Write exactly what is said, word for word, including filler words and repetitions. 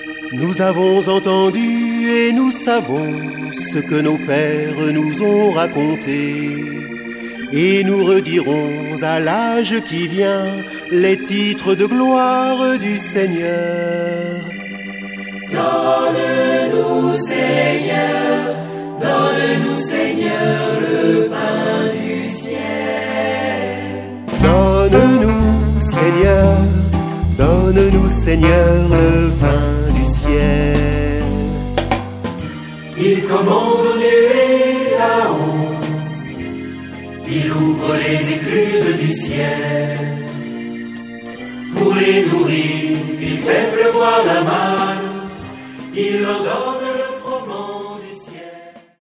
Nous avons entendu et nous savons ce que nos pères nous ont raconté. Et nous redirons à l'âge qui vient les titres de gloire du Seigneur. Donne-nous, Seigneur, donne-nous, Seigneur, le pain du ciel. Donne-nous, Seigneur, donne-nous, Seigneur, le pain du ciel. Il commande aux nuées là-haut, il ouvre les écluses du ciel. Pour les nourrir, il fait pleuvoir la manne, il leur donne